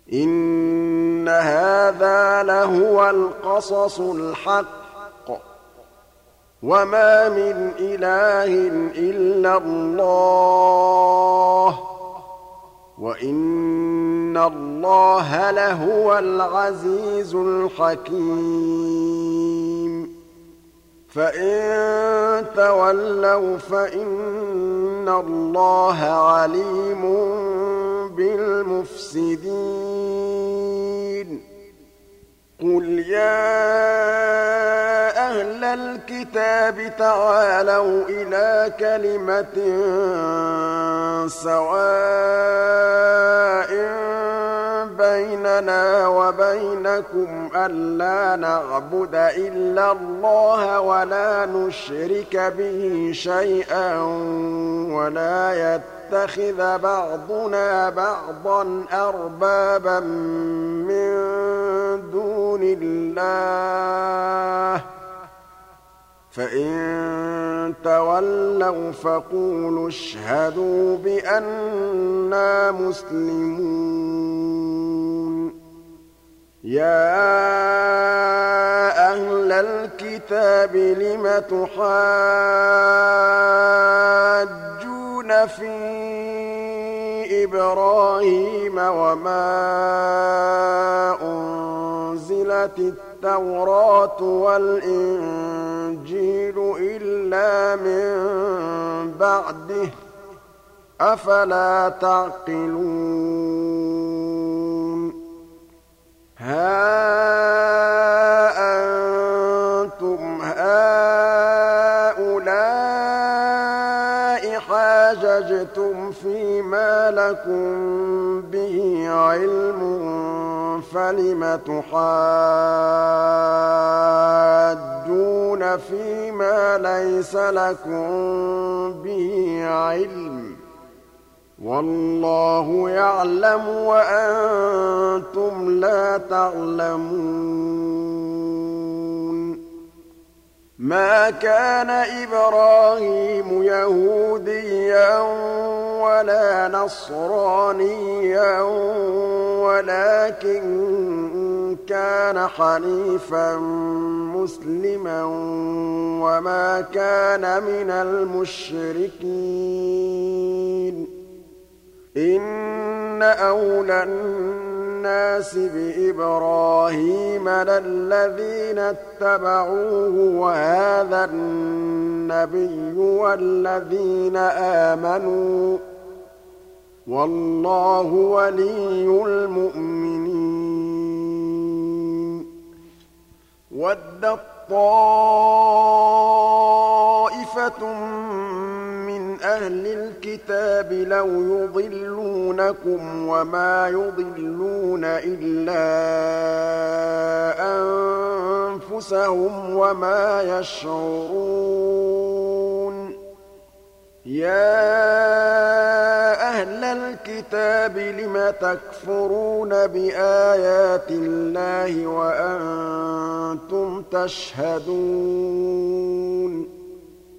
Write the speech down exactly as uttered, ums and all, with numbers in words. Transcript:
إِنَّ هَٰذَا لَهُوَ الْقَصَصُ الْحَقُّ ۚ وَمَا مِنْ إِلَٰهٍ إِلَّا اللَّهُ ۚ وَإِنَّ اللَّهَ لَهُوَ الْعَزِيزُ الْحَكِيمُ فَإِن تَوَلَّوْا فَإِنَّ اللَّهَ عَلِيمٌ بِالْمُفْسِدِينَ قُلْ يَا أَهْلَ الْكِتَابِ تَعَالَوْا إِلَىٰ كَلِمَةٍ سَوَاءٍ بَيْنَنَا وَبَيْنَكُمْ أَلَّا نَعْبُدَ إِلَّا اللَّهَ وَلَا نُشْرِكَ بِهِ شَيْئًا وَلَا يَتَّخِذَ بَعْضُنَا بَعْضًا أَرْبَابًا مِّن دُونِ اللَّهِ ۚ فَإِن تَوَلَّوْا فَقُولُوا اشْهَدُوا بِأَنَّا مُسْلِمُونَ يَا أَهْلَ الْكِتَابِ لِمَ تُحَاجُّونَ فِي إِبْرَاهِيمَ وَمَا أُنزِلَتِ التَّوْرَاةُ وَالْإِنجِيلُ إِلَّا مِن بَعْدِهِ ۚ أَفَلَا تَعْقِلُونَ هَا أَنتُمْ هَٰؤُلَاءِ حَاجَجْتُمْ فِيمَا لَكُم بِهِ عِلْمٌ فَلِمَ تُحَاجُّونَ فِيمَا لَيْسَ لَكُم بِهِ عِلْمٌ ۚ وَاللَّهُ يَعْلَمُ وَأَنتُمْ لَا تَعْلَمُونَ مَا كَانَ إِبْرَاهِيمُ يَهُودِيًّا وَلَا نَصْرَانِيًّا وَلَٰكِن كَانَ حَنِيفًا مُّسْلِمًا وَمَا كَانَ مِنَ الْمُشْرِكِينَ إِنَّ أَوْلَى النَّاسِ بِإِبْرَاهِيمَ لَلَّذِينَ اتَّبَعُوهُ وَهَٰذَا النَّبِيُّ وَالَّذِينَ آمَنُوا ۗ وَاللَّهُ وَلِيُّ الْمُؤْمِنِينَ وَدَّت طَّائِفَةٌ مِّنْ أَهْلِ الْكِتَابِ لَوْ يُضِلُّونَكُمْ وَمَا يُضِلُّونَ إِلَّا أَنفُسَهُمْ وَمَا يَشْعُرُونَ يَا أَهْلَ الْكِتَابِ لِمَ تَكْفُرُونَ بِآيَاتِ اللَّهِ وَأَنتُمْ تَشْهَدُونَ